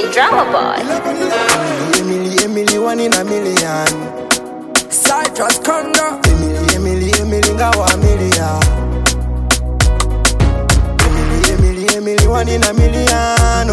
Drama Boy. Emily, 1 in a million. Citrus Congo. Emily, ngawa million. Emily, 1 in a million.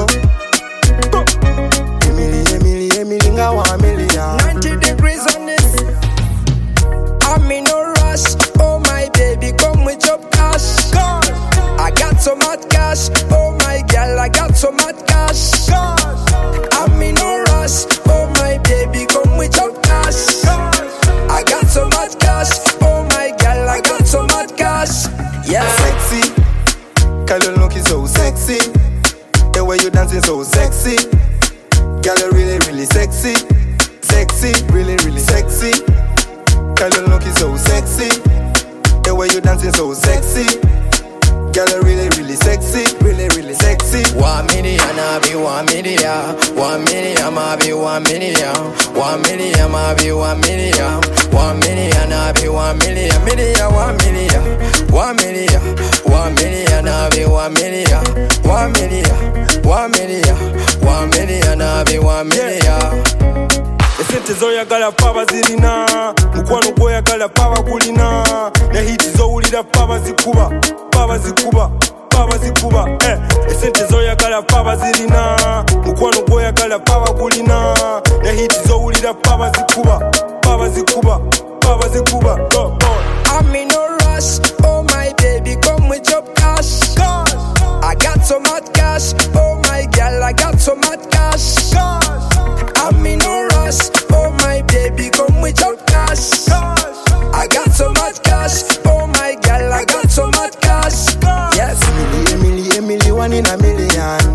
Emily, ngawa million. 90 degrees on this. I'm in no rush. Oh my baby, come with your cash. I got so much cash. Oh my girl, I got so much cash. I'm in no rush. Oh my baby, come with your cash. I got so much cash. Oh my girl, I got so much cash. Yeah, Sexy, girl, you looking so sexy. The way you dancing so sexy. Girl, you really, really sexy. Sexy, really, really sexy. Girl, you looking so sexy. The way you dancing so sexy. Girl, you really, really sexy. Really, really sexy. 1 million, I be 1 million. 1 million, I be 1 million. 1 million, I be 1 million. 1 million, I be 1 million. Million, 1 million. 1 million, 1 million, I be 1 million. 1 million, 1 million. 1 million, I be 1 million. Esente zoyagala paba zirina, mukwano gwoyagala paba gulina, ne hiti zowulira paba zikuba, paba zikuba, paba zikuba. Esente zoyagala paba zirina, mukwano gwoyagala paba gulina, ne hiti zowulira paba zikuba, paba zikuba, paba zikuba. Go, go. I'm in no rush. Oh my baby, come with your cash. I got so much cash. Oh my girl, I got so much cash. I'm in no rush. Oh my baby, come with your cash. I got so much cash. Oh my girl, I got so much cash. Yes. Emily, 1 in a million.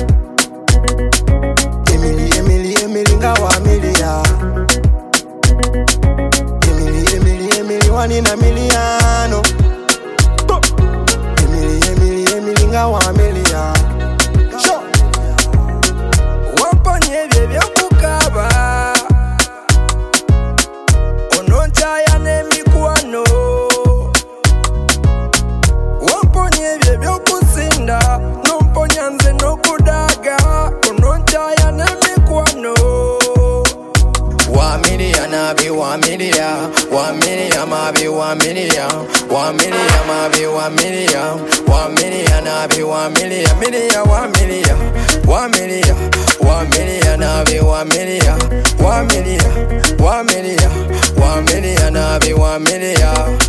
Emily, ngawa million. Emily, 1 in a million. Emily, ngawa million. Sure. Wamponye bye kukaba. Onontaya n'emikwano. Wamponye bye kusinda. Nomponya nze n'okudaga. Onontaya n'emikwano. 1 million, I be 1 million. 1 million, I be 1 million. 1 million, I be 1 million. 1 million, I be 1 million. Million, 1 million. 1 million, 1 million, I be 1 million. 1 million, 1 million. 1 million, I be 1 million.